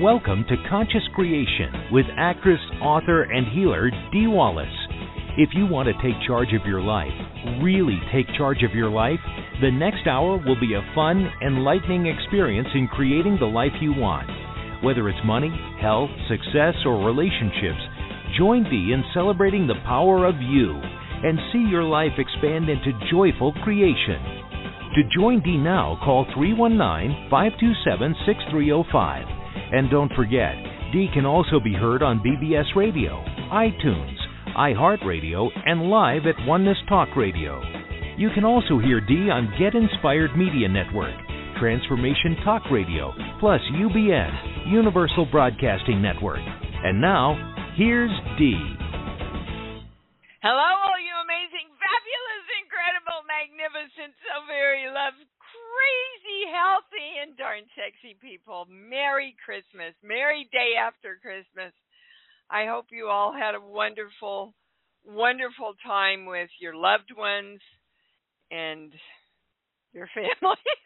Welcome to Conscious Creation with actress, author, and healer Dee Wallace. If you want to take charge of your life, really take charge of your life, the next hour will be a fun, enlightening experience in creating the life you want. Whether it's money, health, success, or relationships, join Dee in celebrating the power of you and see your life expand into joyful creation. To join Dee now, call 319-527-6305. And don't forget, Dee can also be heard on BBS Radio, iTunes, iHeartRadio, and live at Oneness Talk Radio. You can also hear Dee on Get Inspired Media Network, Transformation Talk Radio, plus UBN, Universal Broadcasting Network. And now, here's Dee. Hello, all you amazing, fabulous, incredible, magnificent, so very loved, crazy, healthy, and darn sexy people. Merry Christmas. Merry day after Christmas. I hope you all had a wonderful, wonderful time with your loved ones and your families.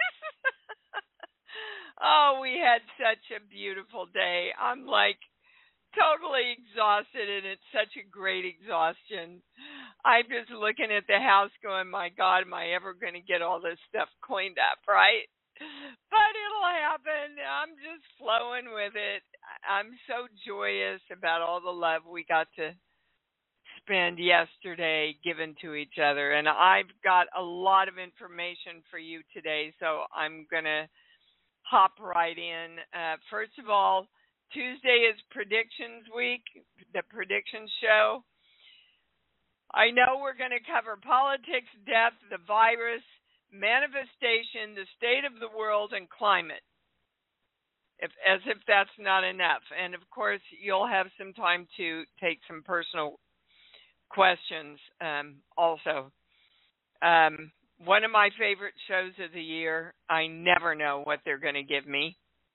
Oh, we had such a beautiful day. I'm like totally exhausted, and it's such a great exhaustion. I'm just looking at the house going, my God, am I ever going to get all this stuff cleaned up, right? But it'll happen. I'm just flowing with it. I'm so joyous about all the love we got to spend yesterday giving to each other. And I've got a lot of information for you today, so I'm going to hop right in. First of all, Tuesday is Predictions Week, the Predictions Show. I know we're going to cover politics, death, the virus, manifestation, the state of the world, and climate, as if that's not enough. And, of course, you'll have some time to take some personal questions also. One of my favorite shows of the year, I never know what they're going to give me.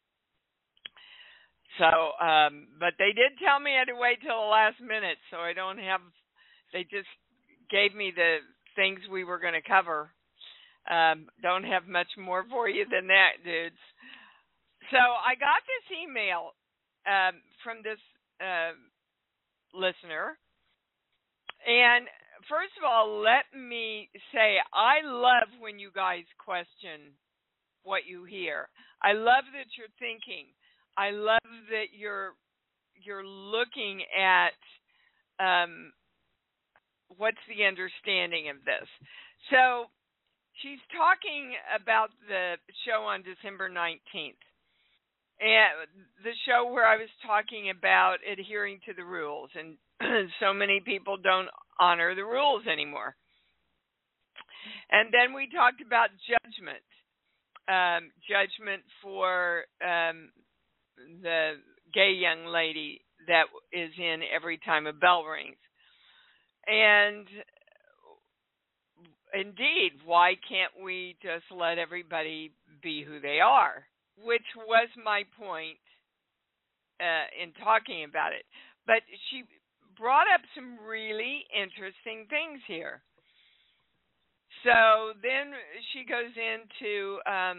So, but they did tell me I had to wait till the last minute, so I don't have, they just gave me the things we were going to cover. Don't have much more for you than that, dudes. So I got this email from this listener, and first of all, let me say, I love when you guys question what you hear. I love that you're thinking. I love that you're looking at what's the understanding of this. So she's talking about the show on December 19th, and the show where I was talking about adhering to the rules, and so many people don't honor the rules anymore. And then we talked about judgment, judgment for the gay young lady that is in Every Time a Bell Rings. And indeed, why can't we just let everybody be who they are? Which was my point in talking about it. But she brought up some really interesting things here. So then she goes into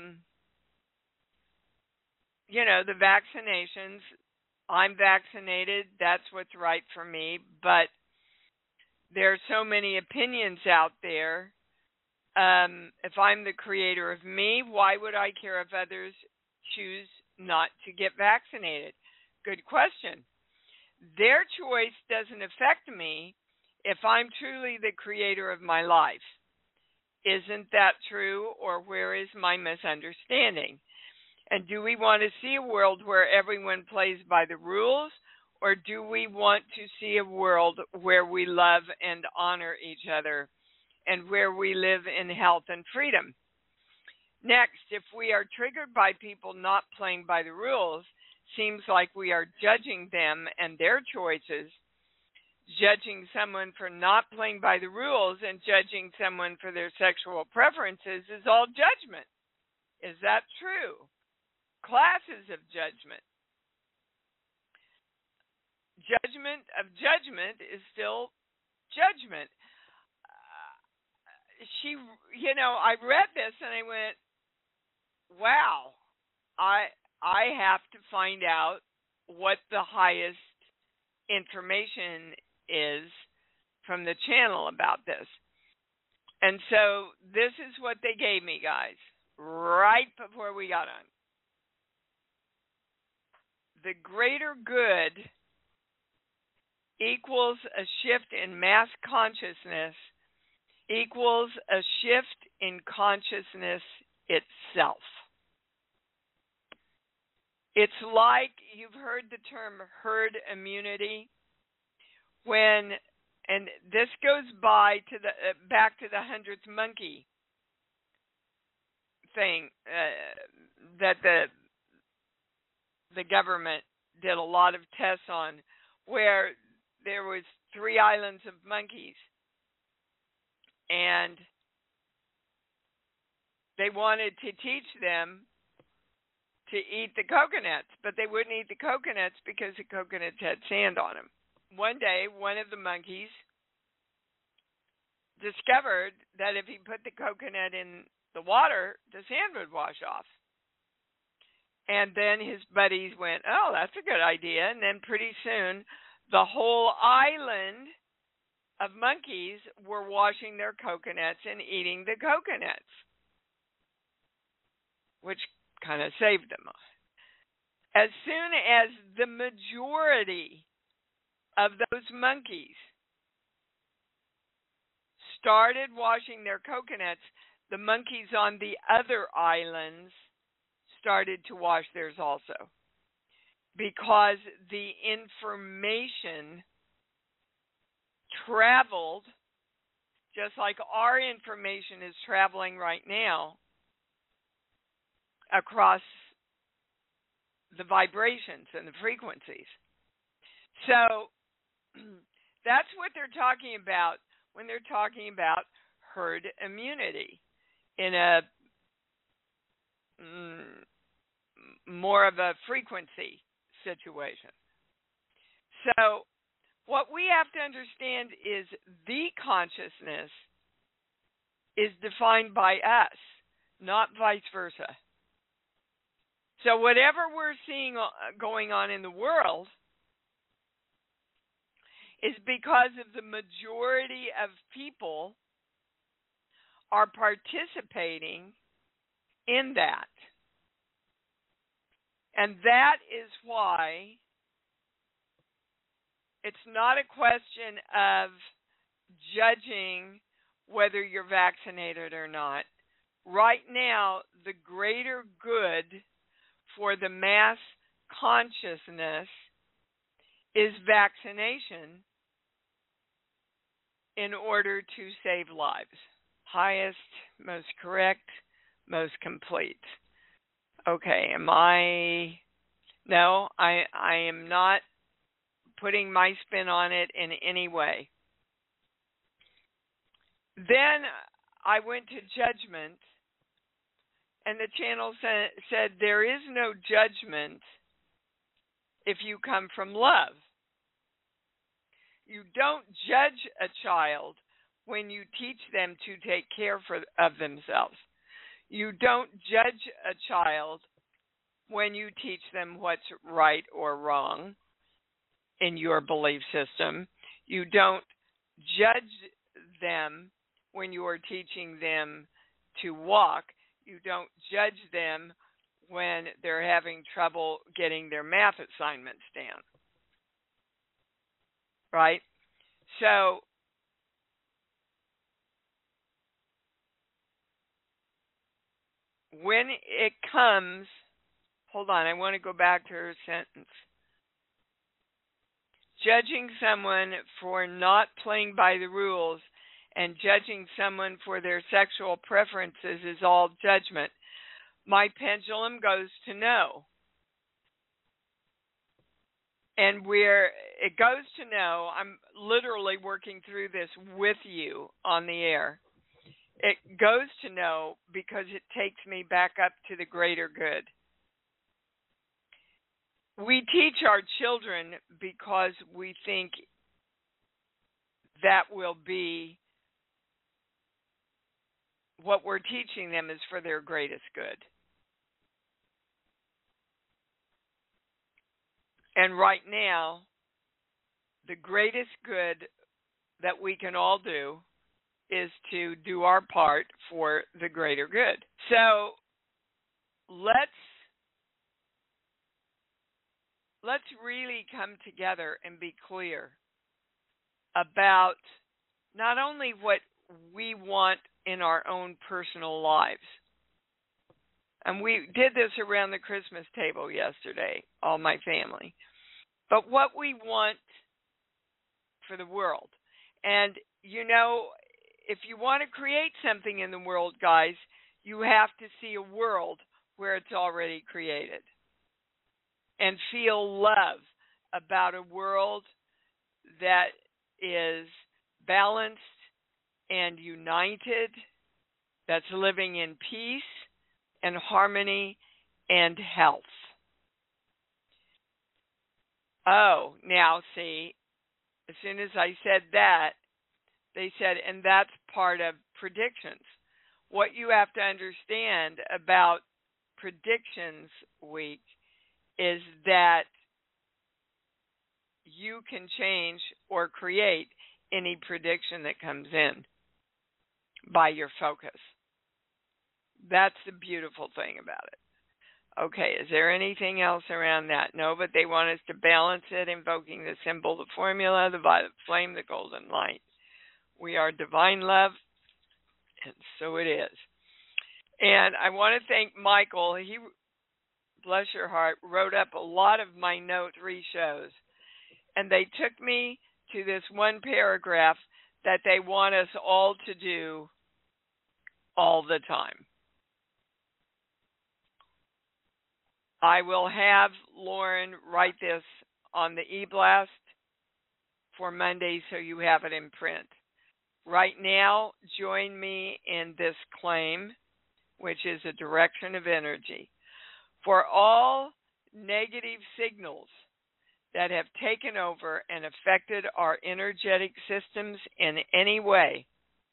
the vaccinations. I'm vaccinated. That's what's right for me. But there are so many opinions out there. If I'm the creator of me, why would I care if others choose not to get vaccinated? Good question. Their choice doesn't affect me if I'm truly the creator of my life. Isn't that true, or where is my misunderstanding? And do we want to see a world where everyone plays by the rules, or do we want to see a world where we love and honor each other and where we live in health and freedom? Next, if we are triggered by people not playing by the rules, seems like we are judging them and their choices. Judging someone for not playing by the rules and judging someone for their sexual preferences is all judgment. Is that true? Classes of judgment. Judgment of judgment is still judgment. I read this and I went, wow, I have to find out what the highest information is from the channel about this. And so this is what they gave me, guys, right before we got on. The greater good equals a shift in mass consciousness equals a shift in consciousness itself. It's like you've heard the term herd immunity. And this goes back to the 100th monkey thing that the government did a lot of tests on, where there was 3 islands of monkeys, and they wanted to teach them to eat the coconuts, but they wouldn't eat the coconuts because the coconuts had sand on them. One day, one of the monkeys discovered that if he put the coconut in the water, the sand would wash off. And then his buddies went, oh, that's a good idea. And then pretty soon, the whole island of monkeys were washing their coconuts and eating the coconuts, which kind of saved them. As soon as the majority of those monkeys started washing their coconuts, the monkeys on the other islands started to wash theirs also, because the information traveled just like our information is traveling right now across the vibrations and the frequencies. So that's what they're talking about when they're talking about herd immunity in a more of a frequency situation. So what we have to understand is the consciousness is defined by us, not vice versa. So whatever we're seeing going on in the world is because of the majority of people are participating in that. And that is why it's not a question of judging whether you're vaccinated or not. Right now, the greater good for the mass consciousness is vaccination in order to save lives. Highest, most correct, most complete. Okay, No, I am not putting my spin on it in any way. Then I went to judgment, and the channel said there is no judgment if you come from love. You don't judge a child when you teach them to take care of themselves. You don't judge a child when you teach them what's right or wrong in your belief system. You don't judge them when you are teaching them to walk. You don't judge them when they're having trouble getting their math assignments down. Right? So when it comes, hold on, I want to go back to her sentence. Judging someone for not playing by the rules and judging someone for their sexual preferences is all judgment. My pendulum goes to no. And where it goes to no, I'm literally working through this with you on the air. It goes to no because it takes me back up to the greater good. We teach our children because we think that will be what we're teaching them is for their greatest good. And right now, the greatest good that we can all do is to do our part for the greater good. So let's really come together and be clear about not only what we want in our own personal lives. And we did this around the Christmas table yesterday, all my family. But what we want for the world. And, you know, if you want to create something in the world, guys, you have to see a world where it's already created. And feel love about a world that is balanced and united, that's living in peace and harmony and health. Oh, now see, as soon as I said that, they said, and that's part of predictions. What you have to understand about Predictions Week is that you can change or create any prediction that comes in by your focus. That's the beautiful thing about it. Okay, is there anything else around that? No, but they want us to balance it, invoking the symbol, the formula, the violet flame, the golden light. We are divine love, and so it is. And I want to thank Michael. He, bless your heart, wrote up a lot of my note re-shows. And they took me to this one paragraph that they want us all to do all the time. I will have Lauren write this on the e-blast for Monday so you have it in print. Right now, join me in this claim, which is a direction of energy. For all negative signals that have taken over and affected our energetic systems in any way,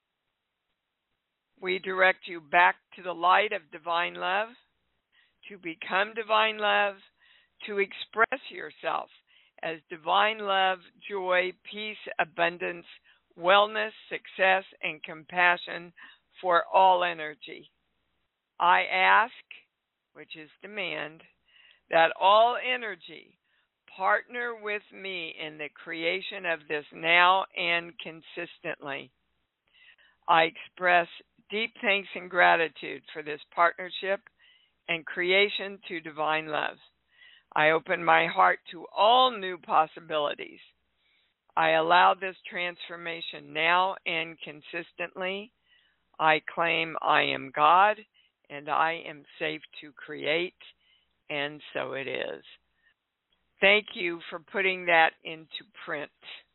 we direct you back to the light of divine love, to become divine love, to express yourself as divine love, joy, peace, abundance, wellness, success, and compassion for all energy. I ask, which is demand, that all energy partner with me in the creation of this now and consistently. I express deep thanks and gratitude for this partnership and creation to divine love. I open my heart to all new possibilities. I allow this transformation now and consistently. I claim I am God and I am safe to create, and so it is. Thank you for putting that into print,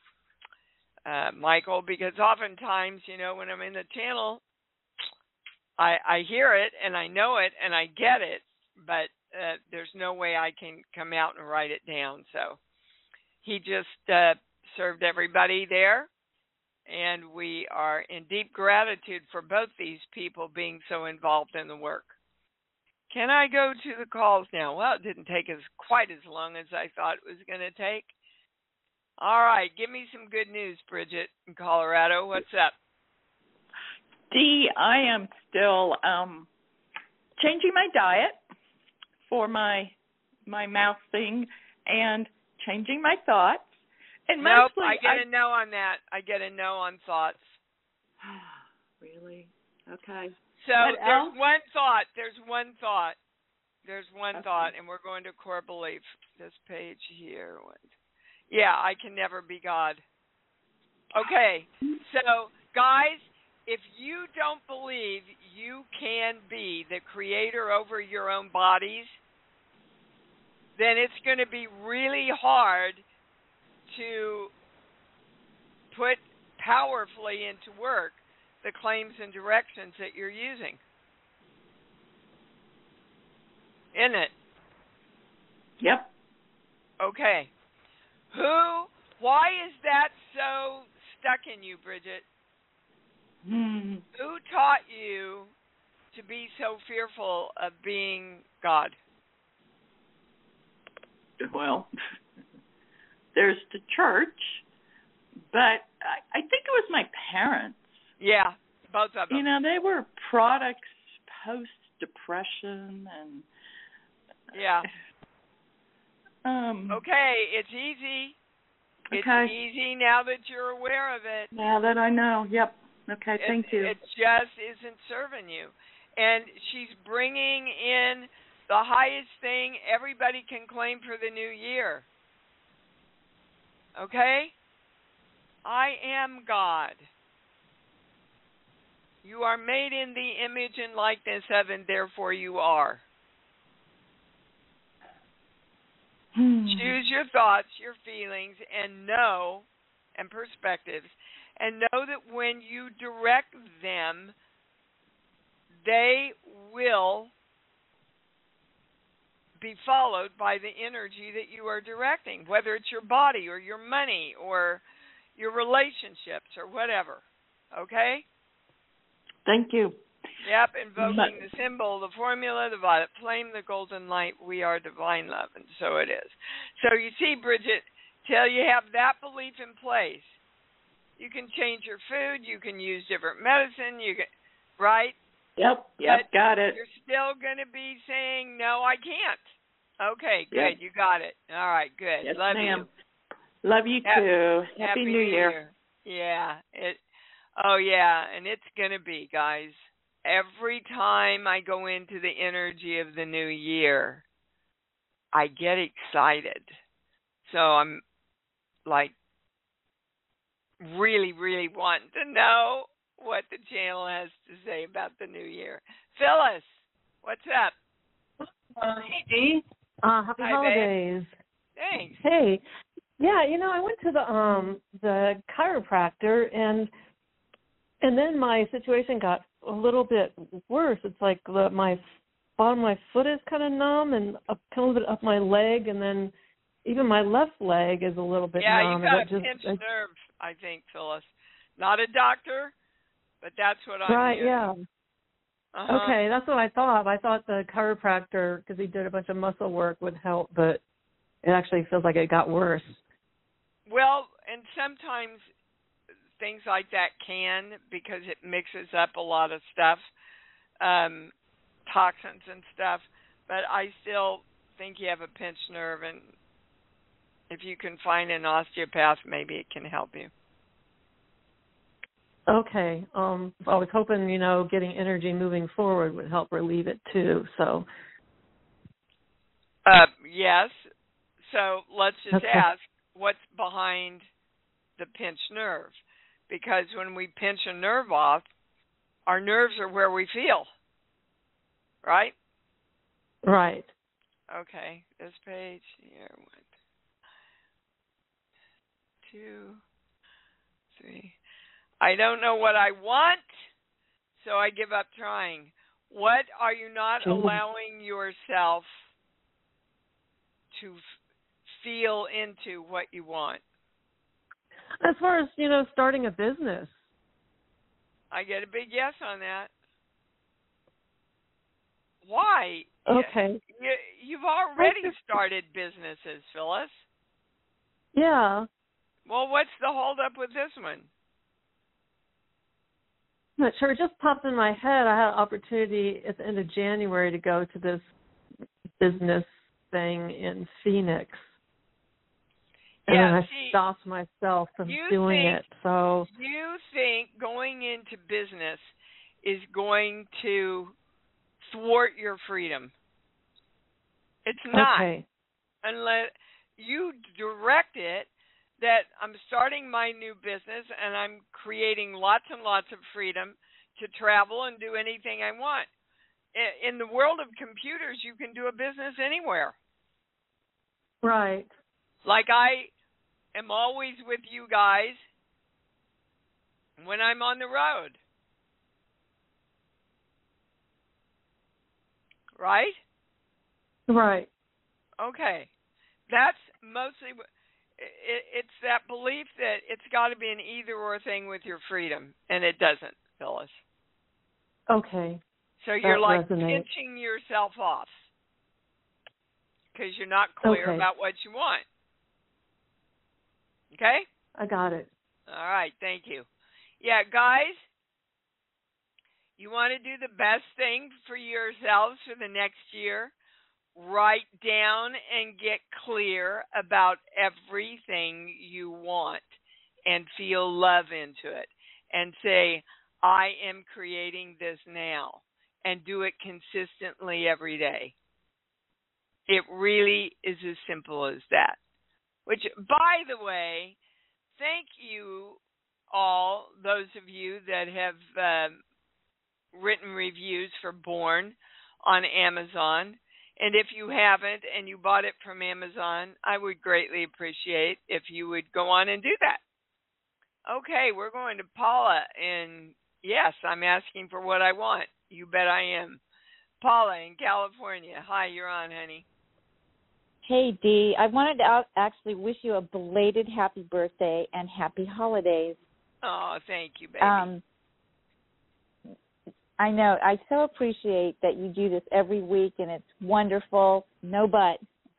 Michael, because oftentimes, you know, when I'm in the channel, I hear it and I know it and I get it, but there's no way I can come out and write it down. So he just served everybody there, and we are in deep gratitude for both these people being so involved in the work. Can I go to the calls now? Well, it didn't take us quite as long as I thought it was going to take. All right, give me some good news, Bridget in Colorado. What's up? Dee, I am still changing my diet for my mouth thing and changing my thoughts. And nope, mostly I get a no on that. I get a no on thoughts. Really? Okay. So there's one thought. There's one thought, and we're going to core belief. This page here. Yeah, I can never be God. Okay, so guys, if you don't believe you can be the creator over your own bodies, then it's going to be really hard to put powerfully into work the claims and directions that you're using. Isn't it? Yep. Okay. Why is that so stuck in you, Bridget? Who taught you to be so fearful of being God? Well, there's the church, but I think it was my parents. Yeah, both of them. You know, they were products post-depression and... Yeah. Okay, it's easy. It's easy now that you're aware of it. Now that I know, yep. Okay, thank you. It just isn't serving you. And she's bringing in the highest thing everybody can claim for the new year. Okay? I am God. You are made in the image and likeness of, and therefore you are. Choose your thoughts, your feelings, and perspectives, and know that when you direct them, they will be followed by the energy that you are directing, whether it's your body or your money or your relationships or whatever. Okay? Thank you. Yep, invoking the symbol, the formula, the violet flame, the golden light, we are divine love, and so it is. So you see, Bridget, till you have that belief in place, you can change your food, you can use different medicine, you can, right? Yep, but got it. You're still going to be saying, no, I can't. Okay, good, you got it. All right, good. Yes, love ma'am. you. Love you too. Happy New Year. Yeah. And it's going to be, guys. Every time I go into the energy of the new year, I get excited. So I'm like really, really wanting to know what the channel has to say about the new year. Phyllis, what's up? Hey, Dee. Happy holidays. Babe. Thanks. Hey. Yeah, I went to the chiropractor and then my situation got a little bit worse. It's like my bottom of my foot is kind of numb and a little bit up my leg, and then even my left leg is a little bit numb. Yeah, you got a pinched nerve, I think, Phyllis. Not a doctor, but that's what I'm right, hearing. Yeah. Uh-huh. Okay, that's what I thought. I thought the chiropractor, because he did a bunch of muscle work, would help, but it actually feels like it got worse. Well, and sometimes things like that can, because it mixes up a lot of stuff, toxins and stuff. But I still think you have a pinched nerve, and if you can find an osteopath, maybe it can help you. Okay. I was hoping, getting energy moving forward would help relieve it too. So. Yes. So let's just ask, what's behind the pinched nerve? Because when we pinch a nerve off, our nerves are where we feel, right? Right. Okay, this page here, 1, 2, 3. I don't know what I want, so I give up trying. What are you not allowing yourself to feel into what you want? As far as, starting a business. I get a big yes on that. Why? Okay. You've already started businesses, Phyllis. Yeah. Well, what's the holdup with this one? I'm not sure. It just popped in my head. I had an opportunity at the end of January to go to this business thing in Phoenix. And then I stopped myself from doing it. So you think going into business is going to thwart your freedom? It's not. Okay. Unless you direct it that I'm starting my new business and I'm creating lots and lots of freedom to travel and do anything I want. In the world of computers, you can do a business anywhere. Right. Like I am always with you guys when I'm on the road. Right? Right. Okay. That's mostly, it's that belief that it's got to be an either-or thing with your freedom, and it doesn't, Phyllis. Okay. So you're like pinching yourself off because you're not clear about what you want. Okay? I got it. All right, thank you. Yeah, guys, you want to do the best thing for yourselves for the next year? Write down and get clear about everything you want and feel love into it. And say, I am creating this now. And do it consistently every day. It really is as simple as that. Which, by the way, thank you all, those of you that have written reviews for Born on Amazon. And if you haven't and you bought it from Amazon, I would greatly appreciate if you would go on and do that. Okay, we're going to Paula. And yes, I'm asking for what I want. You bet I am. Paula in California. Hi, you're on, honey. Hey, Dee. I wanted to actually wish you a belated happy birthday and happy holidays. Oh, thank you, baby. I know. I so appreciate that you do this every week, and it's wonderful. No but.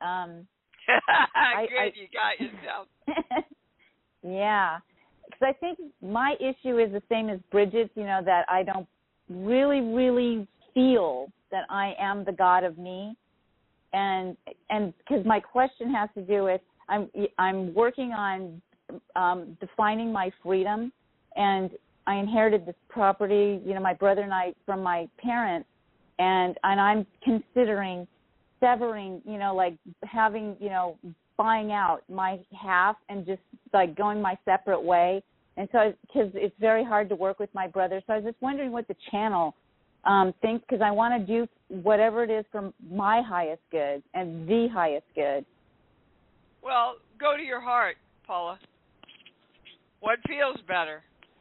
Good, you got yourself. Yeah. Because I think my issue is the same as Bridget's, that I don't really, really feel that I am the God of me. And because my question has to do with I'm working on defining my freedom, and I inherited this property, my brother and I, from my parents, and I'm considering severing, like having, buying out my half and just like going my separate way. And so, because it's very hard to work with my brother, so I was just wondering what the channel thinks, because I want to do whatever it is for my highest good and the highest good. Well, go to your heart, Paula. What feels better?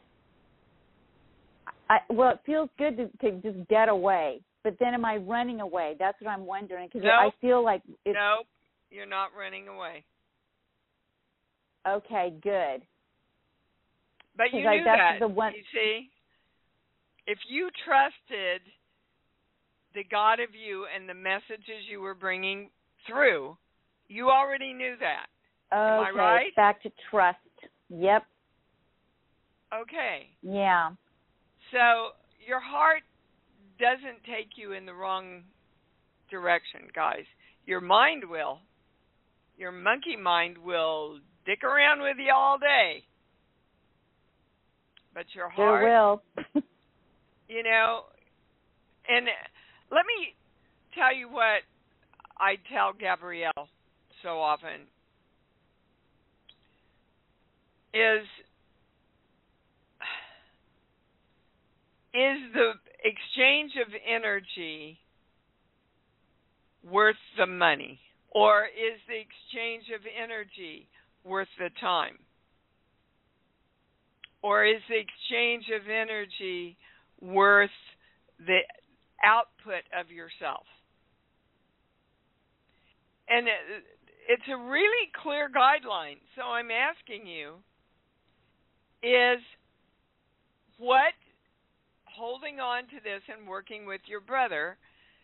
Well, it feels good to just get away, but then am I running away? That's what I'm wondering, because I feel like it's... Nope, you're not running away. Okay, good. But you knew that, you see? If you trusted the God of you and the messages you were bringing through, you already knew that. Am I right? It's back to trust. Yep. Okay. Yeah. So your heart doesn't take you in the wrong direction, guys. Your mind will. Your monkey mind will dick around with you all day. But your heart... It will. And let me tell you what I tell Gabrielle so often is the exchange of energy worth the money? Or is the exchange of energy worth the time? Or is the exchange of energy worth the output of yourself? And it's a really clear guideline. So I'm asking you, is what holding on to this and working with your brother,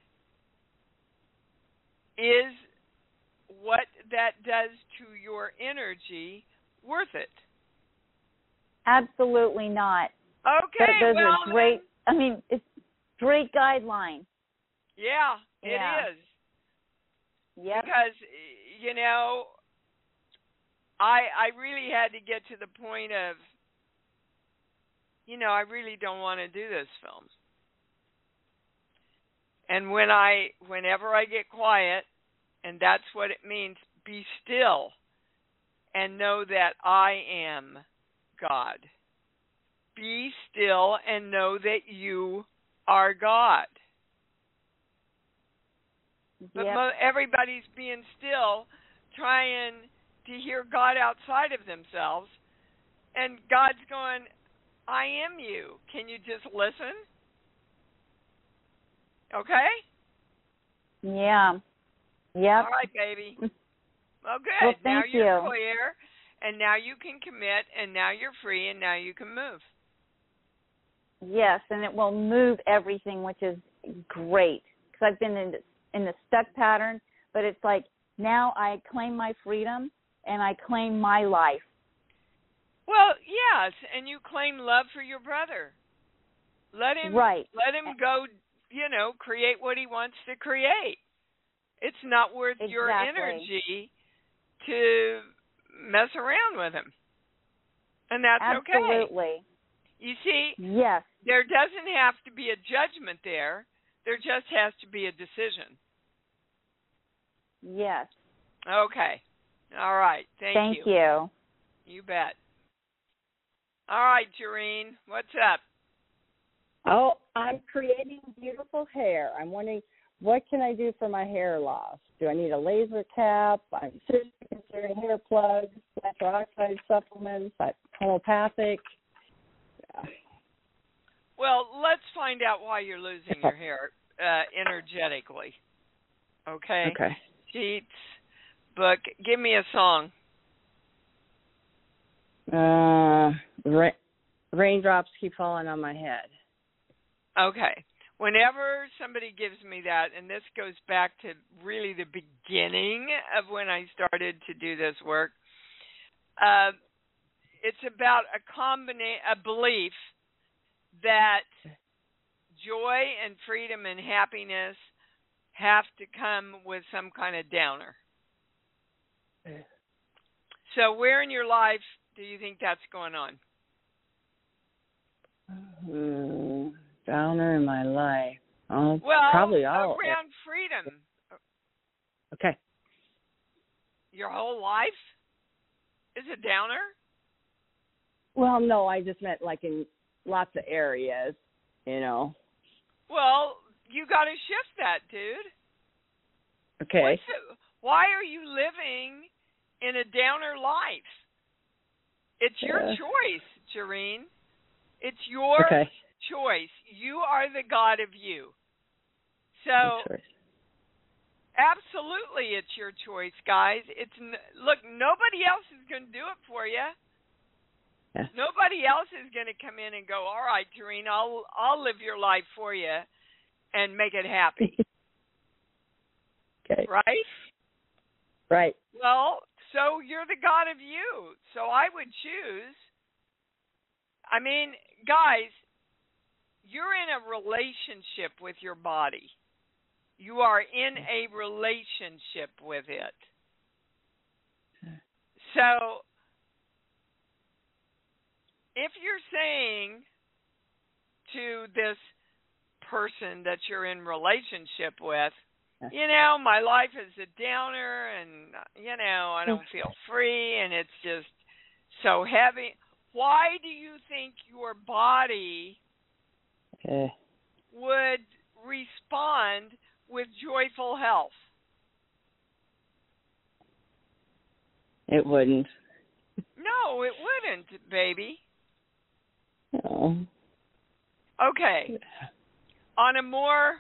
is what that does to your energy worth it? Absolutely not. Okay, those are great. I mean, it's great guideline. Yeah, it is. Yep. Because, I really had to get to the point of, I really don't want to do this film. And whenever I get quiet, and that's what it means, be still and know that I am God. Be still and know that you are God. But everybody's being still, trying to hear God outside of themselves, and God's going, I am you. Can you just listen? Okay? Yeah. Yep. All right, baby. Well, good. Well, now thank you're you. clear, and now you can commit, and now you're free, and now you can move. Yes, and it will move everything, which is great. Because I've been in the stuck pattern, but it's like now I claim my freedom and I claim my life. Well, yes, and you claim love for your brother. Let him go, create what he wants to create. It's not worth your energy to mess around with him. And that's okay. Absolutely. You see, yes, there doesn't have to be a judgment there. There just has to be a decision. Yes. Okay. All right. Thank you. Thank you. You bet. All right, Jareen, what's up? Oh, I'm creating beautiful hair. I'm wondering, what can I do for my hair loss? Do I need a laser cap? I'm seriously considering hair plugs, natural oxide supplements, homeopathic. Well, let's find out why you're losing your hair energetically. Okay? Okay. Sheets, book. Give me a song. Raindrops keep falling on my head. Okay. Whenever somebody gives me that, and this goes back to really the beginning of when I started to do this work, it's about a belief that joy and freedom and happiness have to come with some kind of downer. So where in your life do you think that's going on? Downer in my life. Probably all around freedom. Okay. Your whole life is a downer? Well, no, I just meant like in lots of areas, Well, you got to shift that, dude. Okay. Why are you living in a downer life? It's your choice, Jareen. It's your choice. You are the God of you. So, absolutely, it's your choice, guys. Look, nobody else is going to do it for you. Yeah. Nobody else is going to come in and go, all right, Jareen, I'll live your life for you and make it happy. Okay. Right? Right. Well, so you're the God of you. So I would choose. I mean, guys, you're in a relationship with your body. You are in a relationship with it. So if you're saying to this person that you're in relationship with, my life is a downer and, I don't feel free and it's just so heavy. Why do you think your body would respond with joyful health? It wouldn't. No, it wouldn't, baby. No. Okay. On a more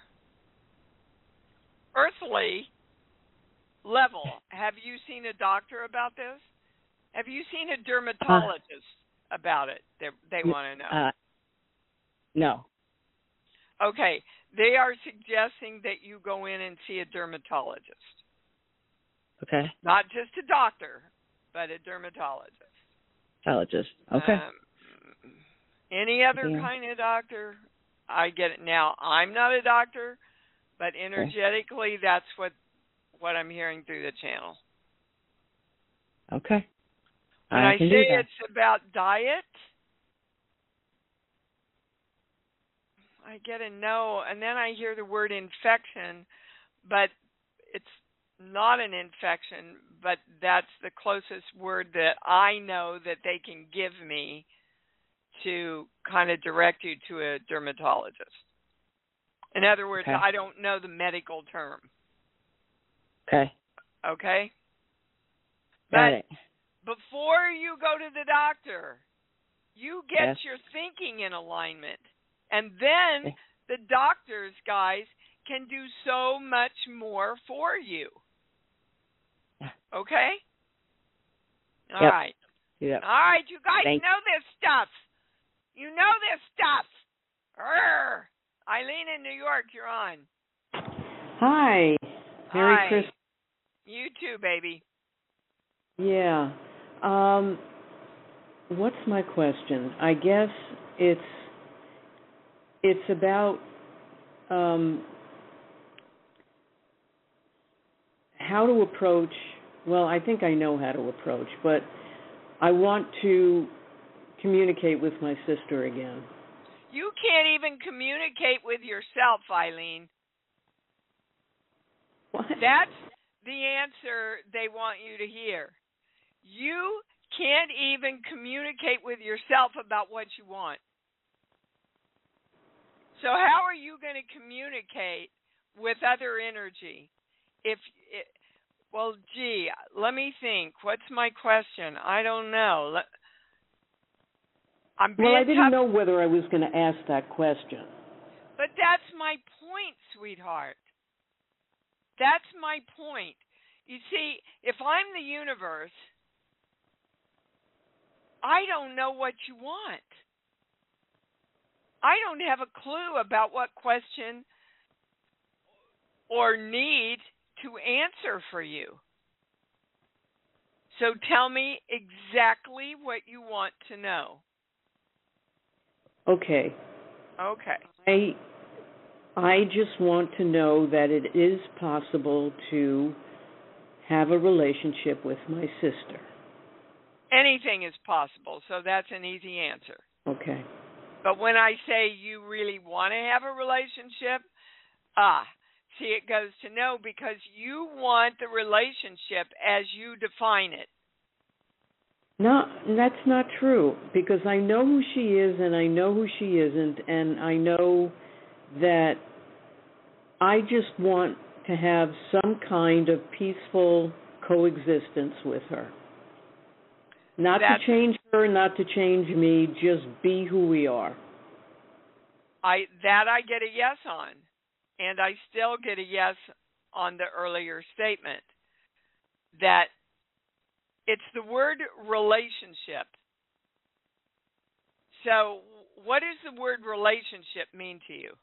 earthly level, have you seen a doctor about this? Have you seen a dermatologist about it? They want to know. No. Okay. They are suggesting that you go in and see a dermatologist. Okay. Not just a doctor, but a dermatologist. Okay. Any other kind of doctor? I get it. Now, I'm not a doctor, but energetically, that's what I'm hearing through the channel. Okay. When I say it's about diet, I get a no, and then I hear the word infection, but it's not an infection, but that's the closest word that I know that they can give me to kind of direct you to a dermatologist. In other words, I don't know the medical term. Okay. Okay? Got it. Before you go to the doctor, you get your thinking in alignment. And then the doctors, guys, can do so much more for you. Okay? All right. Yep. All right, you guys know this stuff. You know this stuff. Arr! Eileen in New York, you're on. Hi. Merry Christmas. You too, baby. Yeah. what's my question? I guess it's about how to approach. Well, I think I know how to approach, but I want to communicate with my sister again. You can't even communicate with yourself, Eileen. What? That's the answer they want you to hear. You can't even communicate with yourself about what you want. So how are you going to communicate with other energy? Well, gee, let me think. What's my question? I don't know. I didn't know whether I was going to ask that question. But that's my point, sweetheart. That's my point. You see, if I'm the universe, I don't know what you want. I don't have a clue about what question or need to answer for you. So tell me exactly what you want to know. Okay. Okay. I just want to know that it is possible to have a relationship with my sister. Anything is possible, so that's an easy answer. Okay. But when I say you really want to have a relationship, see, it goes to no, because you want the relationship as you define it. No, that's not true, because I know who she is and I know who she isn't, and I know that I just want to have some kind of peaceful coexistence with her. Not to change her, not to change me, just be who we are. I get a yes on, and I still get a yes on the earlier statement that it's the word relationship. So what does the word relationship mean to you?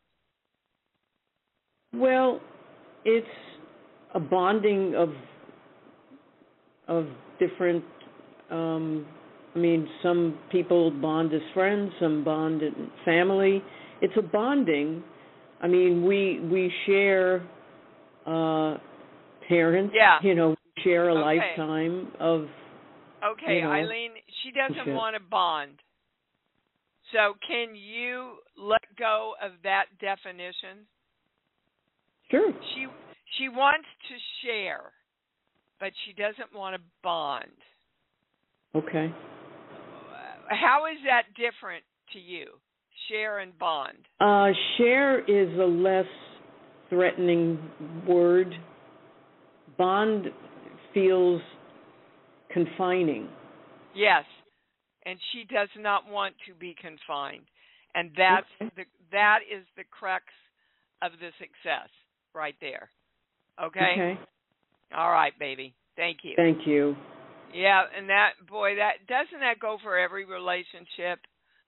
Well, it's a bonding of different, some people bond as friends, some bond in family. It's a bonding. We share parents, we share a lifetime of... Okay, Eileen, she doesn't want to bond. So can you let go of that definition? Sure. She wants to share, but she doesn't want to bond. Okay. How is that different to you, share and bond? Share is a less threatening word. Bond feels confining. Yes, and she does not want to be confined, and that is the crux of the success right there. Okay. All right, baby. Thank you. Thank you. Yeah, and that doesn't that go for every relationship?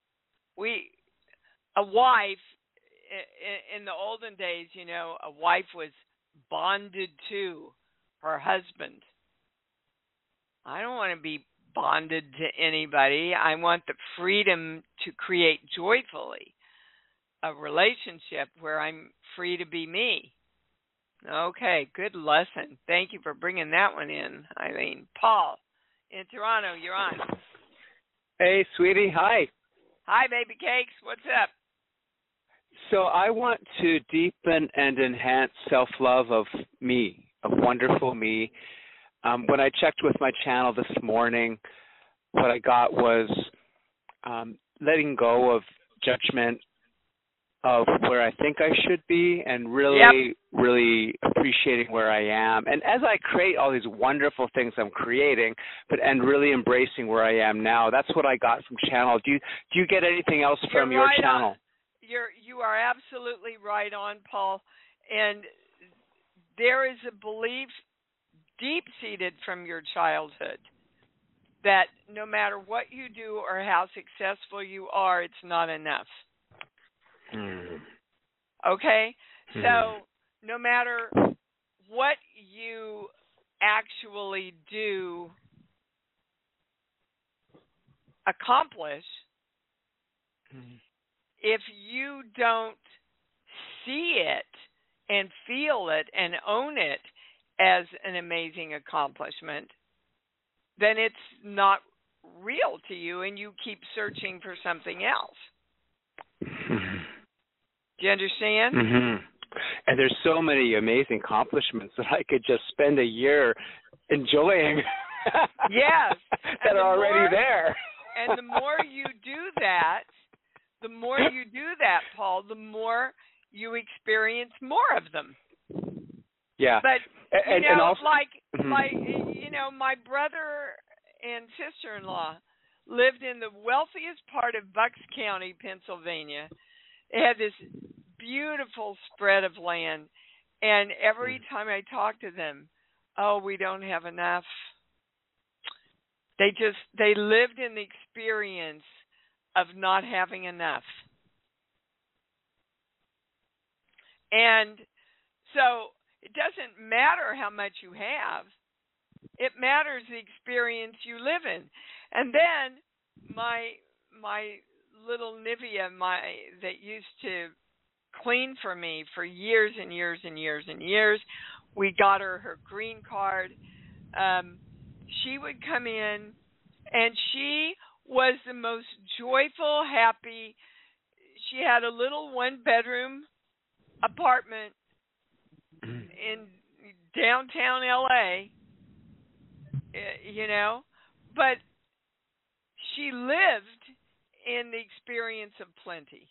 A wife in the olden days, a wife was bonded to her husband. I don't want to be bonded to anybody. I want the freedom to create joyfully a relationship where I'm free to be me. Okay, good lesson. Thank you for bringing that one in, Eileen. Paul, in Toronto, you're on. Hey, sweetie. Hi. Hi, baby cakes. What's up? So I want to deepen and enhance self-love of me, of wonderful me. When I checked with my channel this morning, what I got was letting go of judgment of where I think I should be and really appreciating where I am. And as I create all these wonderful things I'm creating, and really embracing where I am now, that's what I got from channel. Do you get anything else from your channel? You are absolutely right on, Paul. And there is a belief deep-seated from your childhood that no matter what you do or how successful you are, it's not enough. Okay? So no matter what you actually do accomplish if you don't see it and feel it and own it as an amazing accomplishment, then it's not real to you and you keep searching for something else. Do you understand? Mm-hmm. And there's so many amazing accomplishments that I could just spend a year enjoying. Yes. that are already there. And the more you do that, Paul, the more you experience more of them. Yeah. But and also, like my brother and sister-in-law lived in the wealthiest part of Bucks County, Pennsylvania. They had this beautiful spread of land, and every time I talk to them, we don't have enough. They lived in the experience of not having enough. And so it doesn't matter how much you have. It matters the experience you live in. And then my little Nivea, that used to clean for me for years and years and years and years, we got her green card. She would come in, and she was the most joyful, happy. She had a little one-bedroom apartment in downtown LA, but she lived in the experience of plenty.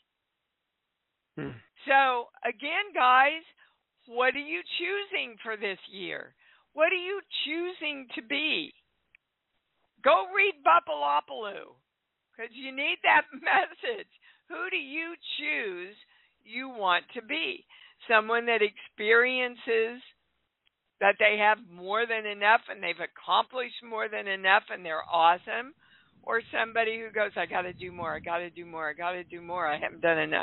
So, again, guys, what are you choosing for this year? What are you choosing to be? Go read Bupalopoulou, because you need that message. Who do you choose you want to be? Someone that experiences that they have more than enough and they've accomplished more than enough and they're awesome, or somebody who goes, I got to do more, I got to do more, I got to do more, I haven't done enough.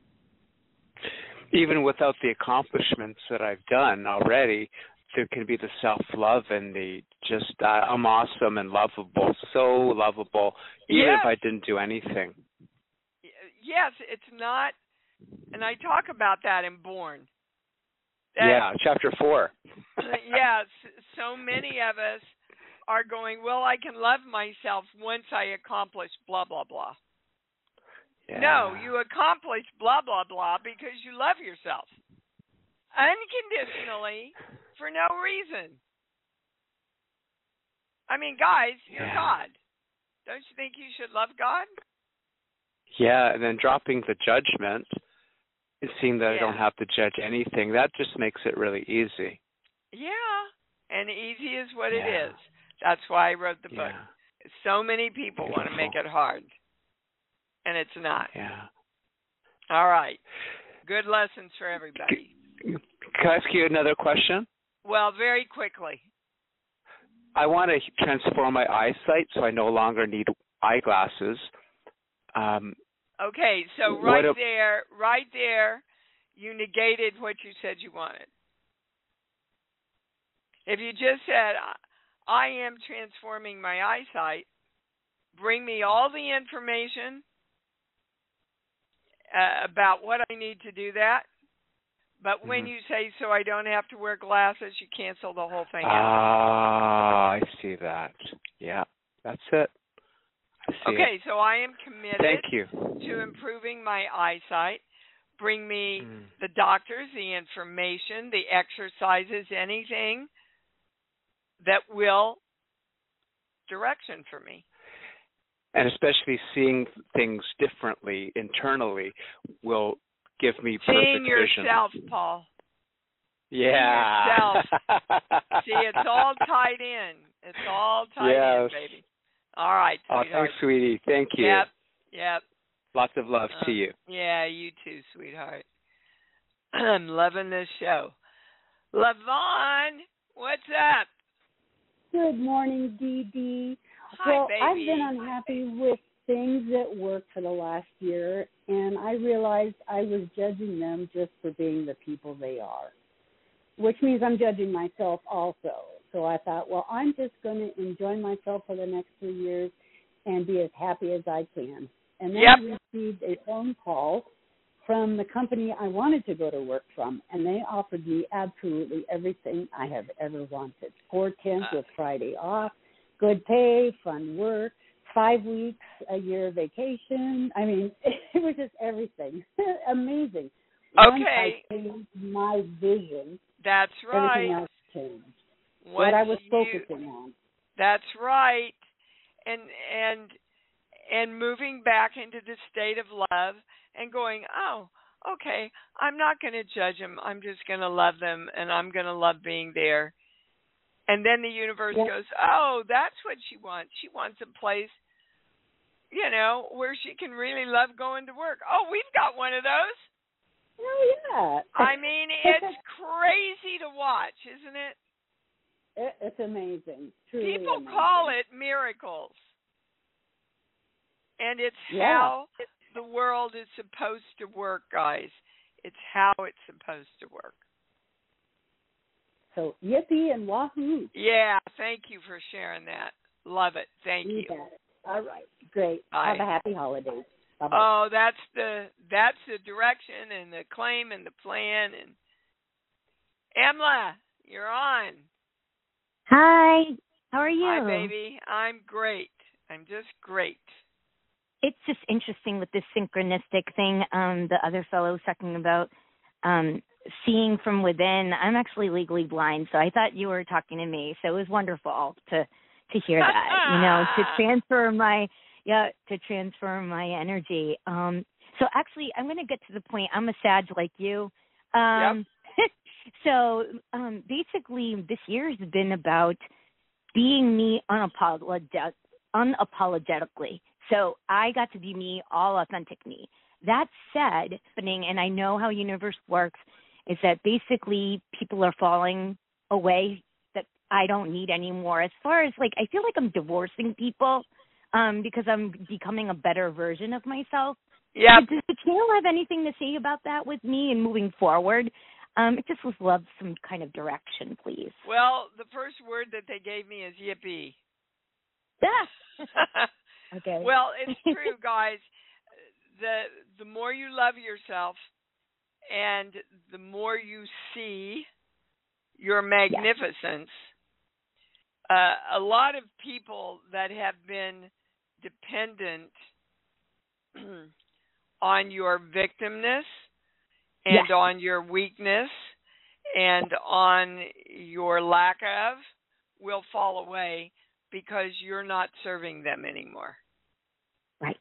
Even without the accomplishments that I've done already, there can be the self-love and the just, I'm awesome and lovable, so lovable, even if I didn't do anything. Yes, it's not, and I talk about that in Born. Chapter 4. Yes, so many of us are going, well, I can love myself once I accomplish blah, blah, blah. Yeah. No, you accomplish blah, blah, blah because you love yourself unconditionally for no reason. I mean, guys, you're God. Don't you think you should love God? Yeah, and then dropping the judgment and seeing that I don't have to judge anything, that just makes it really easy. Yeah, and easy is what it is. That's why I wrote the book. So many people want to make it hard, and it's not. Yeah. All right. Good lessons for everybody. Can I ask you another question? Well, very quickly. I want to transform my eyesight so I no longer need eyeglasses. Okay, so right there, you negated what you said you wanted. If you just said, I am transforming my eyesight, bring me all the information about what I need to do that. But when you say, so I don't have to wear glasses, you cancel the whole thing out. I see that. Yeah, that's it. Okay, so I am committed Thank you. to improving my eyesight. Bring me the doctors, the information, the exercises, anything that will direction for me. And especially seeing things differently internally will give me perfect vision. Seeing yourself, Paul. Yeah. Seeing yourself. See, it's all tied in. It's all tied in, baby. All right, sweetheart. Oh, thanks, sweetie. Thank you. Yep. Lots of love to you. Yeah, you too, sweetheart. I'm loving this show. LaVon, what's up? Good morning, Dee Dee. Hi, baby. I've been unhappy with things at work for the last year, and I realized I was judging them just for being the people they are, which means I'm judging myself also. So I thought, well, I'm just going to enjoy myself for the next 3 years and be as happy as I can. And then Yep. I received a phone call from the company I wanted to go to work from, and they offered me absolutely everything I have ever wanted. 410s with Friday off, good pay, fun work, 5 weeks a year vacation. I mean, it was just everything. Amazing. Once I Okay. changed my vision, That's everything right. else changed. Once What I was you- focusing on. That's right. And moving back into the state of love and going, oh, okay, I'm not going to judge them. I'm just going to love them, and I'm going to love being there. And then the universe goes, oh, that's what she wants. She wants a place, where she can really love going to work. Oh, we've got one of those. Oh, yeah. I mean, it's crazy to watch, isn't it? It's amazing. Truly People amazing. call it miracles. And it's how the world is supposed to work, guys. It's how it's supposed to work. So, yippee and wahoo. Yeah, thank you for sharing that. Love it. Thank you. got it. All right. Great. Bye. Have a happy holiday. Bye-bye. Oh, that's the direction and the claim and the plan. And Emla, you're on. Hi. How are you? Hi, baby. I'm great. I'm just great. It's just interesting with this synchronistic thing the other fellow was talking about, seeing from within. I'm actually legally blind, so I thought you were talking to me. So it was wonderful to hear that, to transfer my energy. So actually, I'm going to get to the point. I'm a Sag like you. Yep. So basically, this year has been about being me unapologetically. So I got to be me, all authentic me. That said, and I know how universe works, is that basically people are falling away that I don't need anymore. As far as I feel like I'm divorcing people because I'm becoming a better version of myself. Yeah. Does the channel have anything to say about that with me and moving forward? It just would love some kind of direction, please. Well, the first word that they gave me is yippee. Okay. Well, it's true, guys. The more you love yourself and the more you see your magnificence, a lot of people that have been dependent on your victimness and on your weakness and on your lack of will fall away because you're not serving them anymore. Right.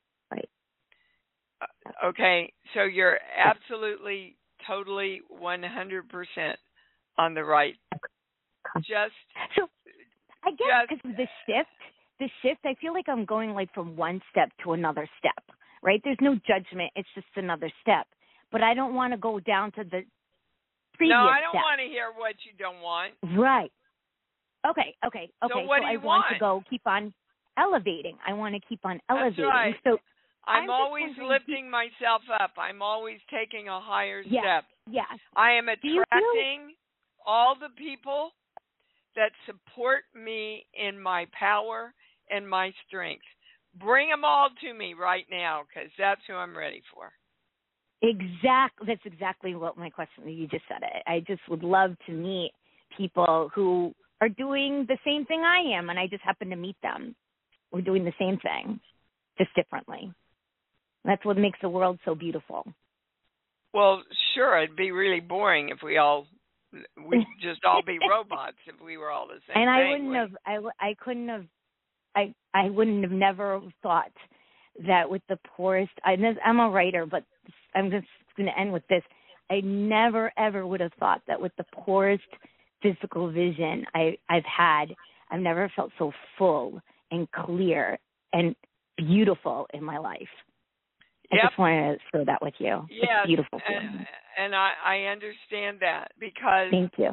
Okay, so you're absolutely, totally, 100% on the right. So I guess because of the shift, I feel like I'm going from one step to another step, right? There's no judgment. It's just another step. But I don't want to go down to the previous No, I don't step. want to hear what you don't want. Right. Okay. So what do you I want to keep on elevating. I want to keep on elevating. That's right. So I'm always lifting myself up. I'm always taking a higher step. Yes. I am attracting all the people that support me in my power and my strength. Bring them all to me right now because that's who I'm ready for. Exactly. That's exactly what my question. You just said it. I just would love to meet people who are doing the same thing I am, and I just happen to meet them. We're doing the same thing, just differently. That's what makes the world so beautiful. Well, sure, it'd be really boring if we'd just all be robots if we were all the same. And thing. I wouldn't have never thought that with the poorest. I'm a writer, but I'm just going to end with this. I never ever would have thought that with the poorest physical vision I've had, I've never felt so full and clear and beautiful in my life. I just wanted to share that with you. Yes, it's beautiful. And I understand that because thank you.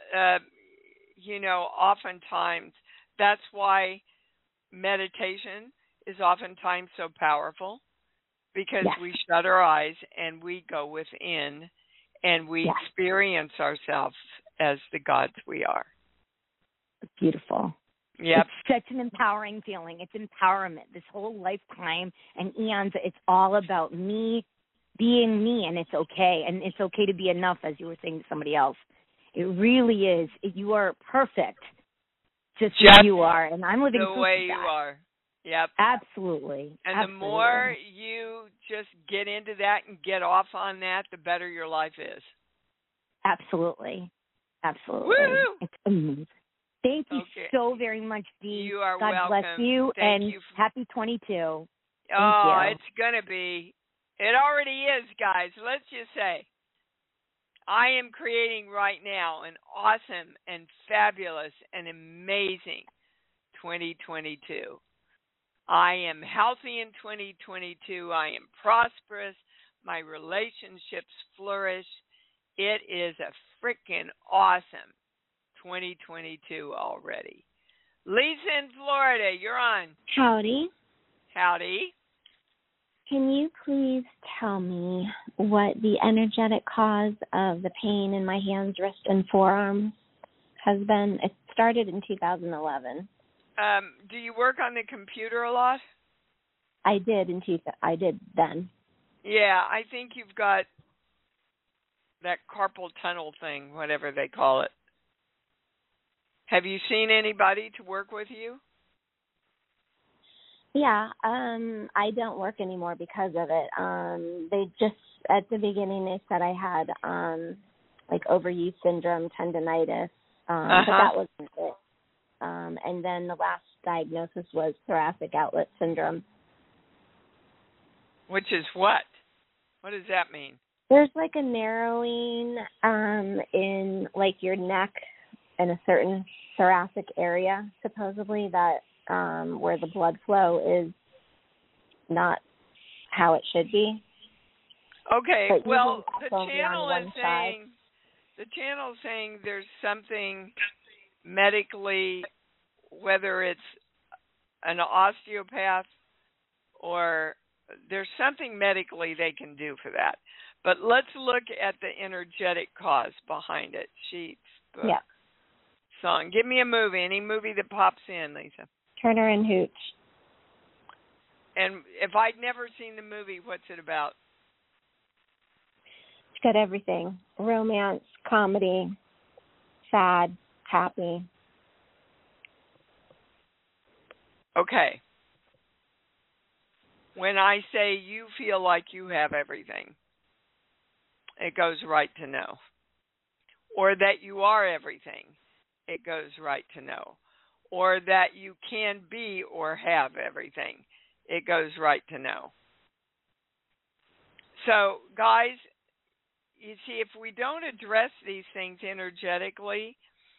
Oftentimes that's why meditation is oftentimes so powerful because we shut our eyes and we go within and we experience ourselves as the gods we are. Beautiful. Yep. It's such an empowering feeling. It's empowerment. This whole lifetime and eons, it's all about me being me, and it's okay. And it's okay to be enough, as you were saying to somebody else. It really is. You are perfect just who you are, and I'm living the proof way of that. you are. Yep. Absolutely. And Absolutely. the more you just get into that and get off on that, the better your life is. Absolutely. Absolutely. Woo-hoo! It's amazing. Thank you so very much, Dee. You are God welcome. bless you, Thank and you happy 22. Thank you. It's going to be. It already is, guys. Let's just say I am creating right now an awesome and fabulous and amazing 2022. I am healthy in 2022. I am prosperous. My relationships flourish. It is a freaking awesome 2022 already. Lisa in Florida, you're on. Howdy. Howdy. Can you please tell me what the energetic cause of the pain in my hands, wrists, and forearms has been? It started in 2011. Do you work on the computer a lot? I did then. Yeah, I think you've got that carpal tunnel thing, whatever they call it. Have you seen anybody to work with you? Yeah, I don't work anymore because of it. They just, at the beginning, they said I had like overuse syndrome, tendinitis, but that wasn't it. And then the last diagnosis was thoracic outlet syndrome. Which is what? What does that mean? There's like a narrowing in like your neck in a certain thoracic area, supposedly, that where the blood flow is not how it should be. Okay, but well, the channel is saying there's something medically, whether it's an osteopath or there's something medically they can do for that. But let's look at the energetic cause behind it. Sheets, book, song. Give me a movie, any movie that pops in, Lisa. Turner and Hooch. And if I'd never seen the movie, what's it about? It's got everything. Romance, comedy, sad, happy. Okay. When I say you feel like you have everything, it goes right to no. Or that you are everything, it goes right to no. Or that you can be or have everything, it goes right to no. So, guys, you see, if we don't address these things energetically,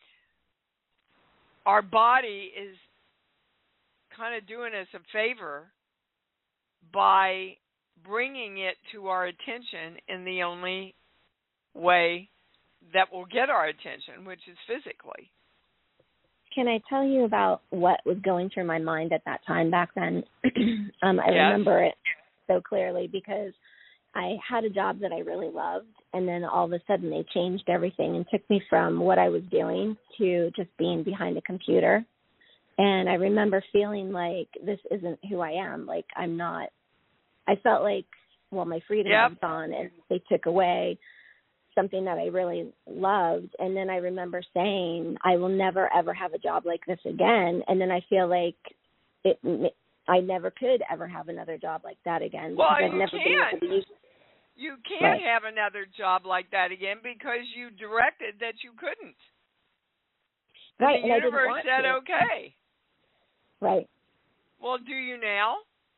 our body is kind of doing us a favor by bringing it to our attention in the only way that will get our attention, which is physically. Can I tell you about what was going through my mind at that time back then? I remember it so clearly because I had a job that I really loved, and then all of a sudden they changed everything and took me from what I was doing to just being behind a computer. And I remember feeling like this isn't who I am. Like I'm not. I felt like, well, my freedom was gone, and they took away something that I really loved. And then I remember saying, I will never, ever have a job like this again. And then I feel like I never could ever have another job like that again. Well, I've never been able to use. You can't have another job like that again because you directed that you couldn't. Right. The universe said okay. Right. Well, do you now?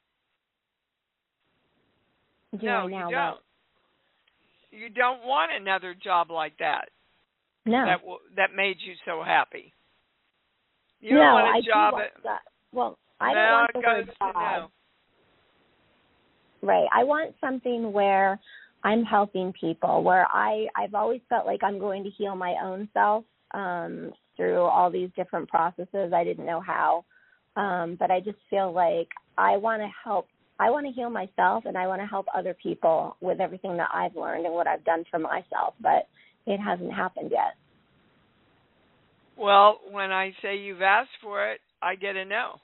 No, you don't. You don't want another job like that. No. That made you so happy. You don't want a job. I don't want the word job. No. Right. I want something where I'm helping people, where I've always felt like I'm going to heal my own self through all these different processes. I didn't know how. But I just feel like I want to help. I want to heal myself, and I want to help other people with everything that I've learned and what I've done for myself, but it hasn't happened yet. Well, when I say you've asked for it, I get a no.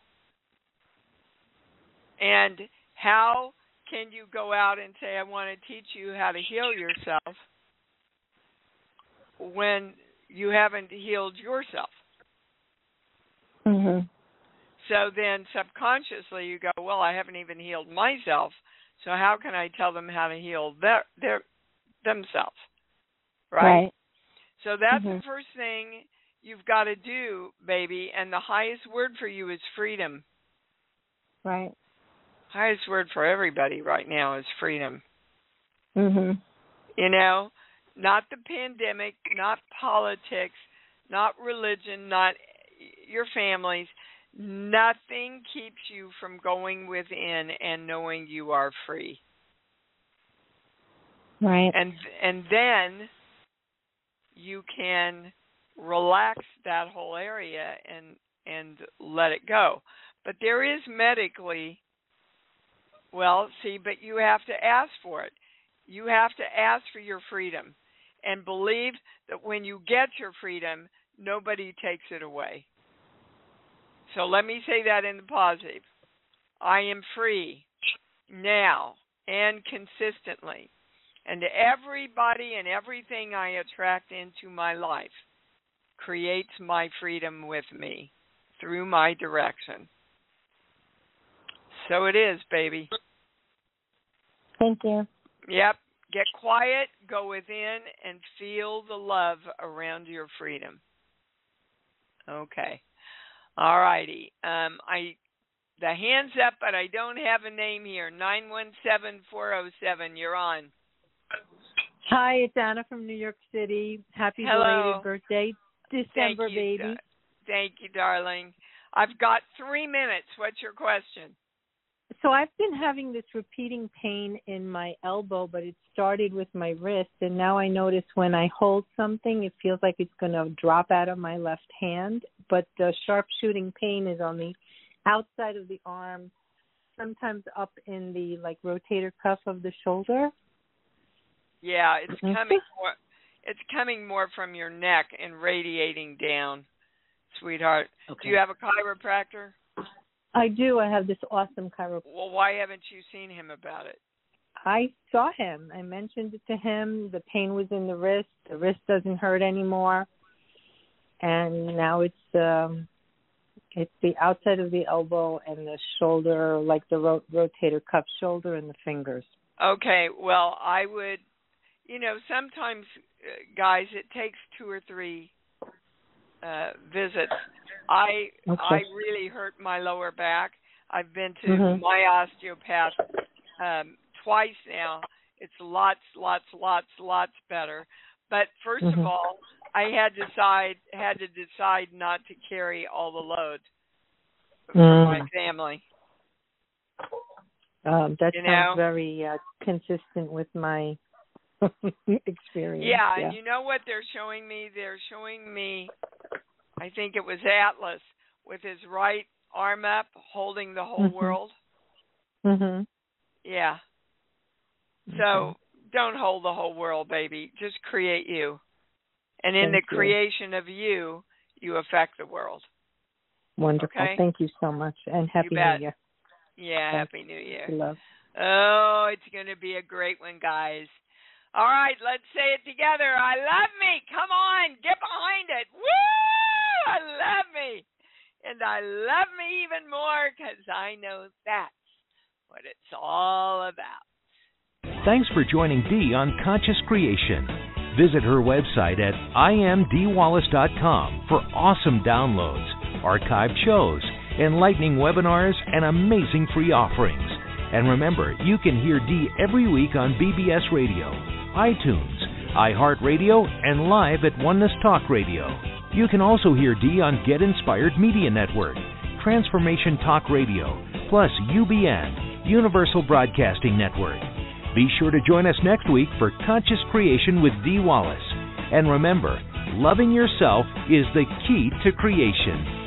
And how can you go out and say, I want to teach you how to heal yourself when you haven't healed yourself? Mhm. So then subconsciously you go, well, I haven't even healed myself, so how can I tell them how to heal themselves? Right? So that's the first thing you've got to do, baby, and the highest word for you is freedom. Right. Highest word for everybody right now is freedom. Mhm. You know, not the pandemic, not politics, not religion, not your families. Nothing keeps you from going within and knowing you are free. Right. And then you can relax that whole area and let it go. But there is medically, but you have to ask for it. You have to ask for your freedom and believe that when you get your freedom, nobody takes it away. So let me say that in the positive. I am free now and consistently. And everybody and everything I attract into my life creates my freedom with me through my direction. So it is, baby. Thank you. Yep. Get quiet, go within, and feel the love around your freedom. Okay. All righty. The hand's up, but I don't have a name here. 917-407. You're on. Hi, it's Anna from New York City. Happy belated birthday, December, baby. Thank you, darling. I've got 3 minutes. What's your question? So I've been having this repeating pain in my elbow, but it started with my wrist, and now I notice when I hold something, it feels like it's going to drop out of my left hand, but the sharp shooting pain is on the outside of the arm, sometimes up in the rotator cuff of the shoulder. Yeah, it's coming more. It's coming more from your neck and radiating down, sweetheart. Okay. Do you have a chiropractor? I do. I have this awesome chiropractor. Well, why haven't you seen him about it? I saw him. I mentioned it to him. The pain was in the wrist. The wrist doesn't hurt anymore, and now it's the outside of the elbow and the shoulder, like the rotator cuff shoulder and the fingers. Okay. Well, I would. Sometimes, guys, it takes 2 or 3 visits. I really hurt my lower back. I've been to my osteopath twice now. It's lots better. But first of all, I had to decide not to carry all the load for my family. That sounds very consistent with my experience. Yeah, and you know what they're showing me? They're showing me, I think it was Atlas, with his right arm up, holding the whole world. Mm-hmm. Yeah. So don't hold the whole world, baby. Just create you. And in the creation of you, you affect the world. Wonderful. Okay? Thank you so much. And Happy New Year. Yeah, Happy New Year. Love. Oh, it's going to be a great one, guys. All right, let's say it together. I love me. Come on, get behind it. Woo! I love me. And I love me even more because I know that's what it's all about. Thanks for joining Dee on Conscious Creation. Visit her website at imdeewallace.com for awesome downloads, archived shows, enlightening webinars, and amazing free offerings. And remember, you can hear Dee every week on BBS Radio, iTunes, iHeartRadio, and live at Oneness Talk Radio. You can also hear Dee on Get Inspired Media Network, Transformation Talk Radio, plus UBN, Universal Broadcasting Network. Be sure to join us next week for Conscious Creation with Dee Wallace. And remember, loving yourself is the key to creation.